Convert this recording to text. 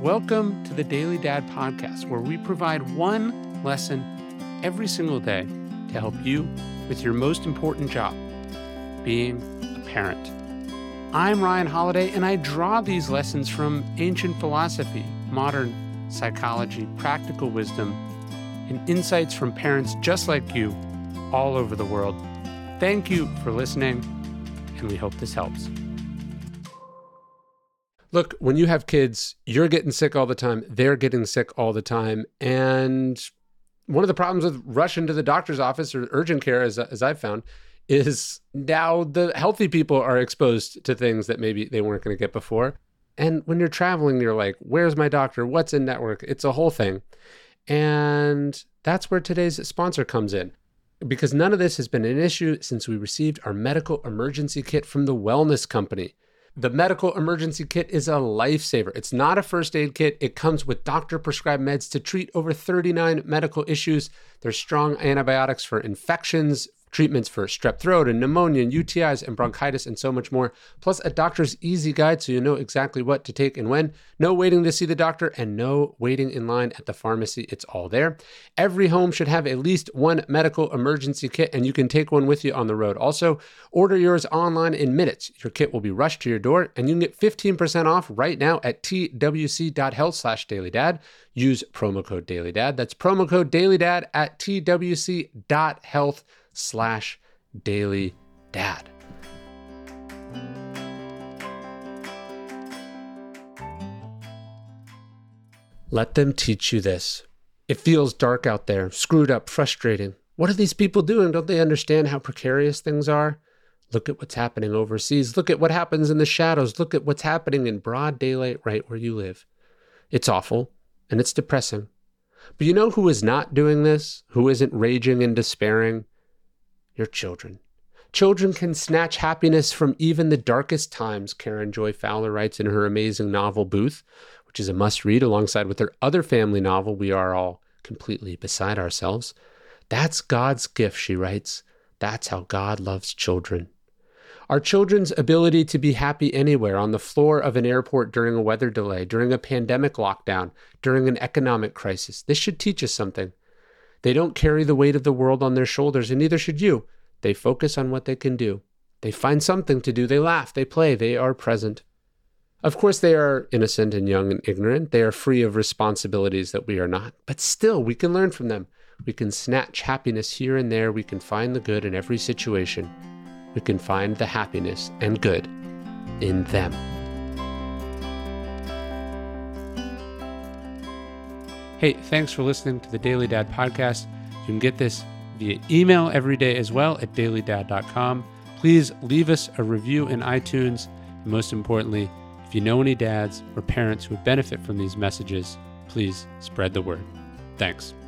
Welcome to the Daily Dad Podcast, where we provide one lesson every single day to help you with your most important job, being a parent. I'm Ryan Holiday, and I draw these lessons from ancient philosophy, modern psychology, practical wisdom, and insights from parents just like you all over the world. Thank you for listening, and we hope this helps. Look, when you have kids, you're getting sick all the time. They're getting sick all the time. And one of the problems with rushing to the doctor's office or urgent care, as I've found, is now the healthy people are exposed to things that maybe they weren't going to get before. And when you're traveling, you're like, where's my doctor? What's in network? It's a whole thing. And that's where today's sponsor comes in. Because none of this has been an issue since we received our medical emergency kit from the Wellness Company. The medical emergency kit is a lifesaver. It's not a first aid kit. It comes with doctor-prescribed meds to treat over 39 medical issues. There's strong antibiotics for infections, treatments for strep throat and pneumonia and UTIs and bronchitis and so much more, plus a doctor's easy guide so you know exactly what to take and when. No waiting to see the doctor and no waiting in line at the pharmacy. It's all there. Every home should have at least one medical emergency kit, and you can take one with you on the road. Also, order yours online in minutes. Your kit will be rushed to your door, and you can get 15% off right now at twc.health/dailydad. Use promo code DailyDad. That's promo code DailyDad at twc.health/dailydad. Let them teach you this. It feels dark out there, screwed up, frustrating. What are these people doing? Don't they understand how precarious things are? Look at what's happening overseas. Look at what happens in the shadows. Look at what's happening in broad daylight right where you live. It's awful and it's depressing. But you know who is not doing this? Who isn't raging and despairing? Your children. Children can snatch happiness from even the darkest times, Karen Joy Fowler writes in her amazing novel, Booth, which is a must-read alongside with her other family novel, We Are All Completely Beside Ourselves. That's God's gift, she writes. That's how God loves children. Our children's ability to be happy anywhere, on the floor of an airport during a weather delay, during a pandemic lockdown, during an economic crisis. This should teach us something. They don't carry the weight of the world on their shoulders, and neither should you. They focus on what they can do. They find something to do. They laugh. They play. They are present. Of course, they are innocent and young and ignorant. They are free of responsibilities that we are not. But still, we can learn from them. We can snatch happiness here and there. We can find the good in every situation. We can find the happiness and good in them. Hey, thanks for listening to the Daily Dad Podcast. You can get this via email every day as well at dailydad.com. Please leave us a review in iTunes. And most importantly, if you know any dads or parents who would benefit from these messages, please spread the word. Thanks.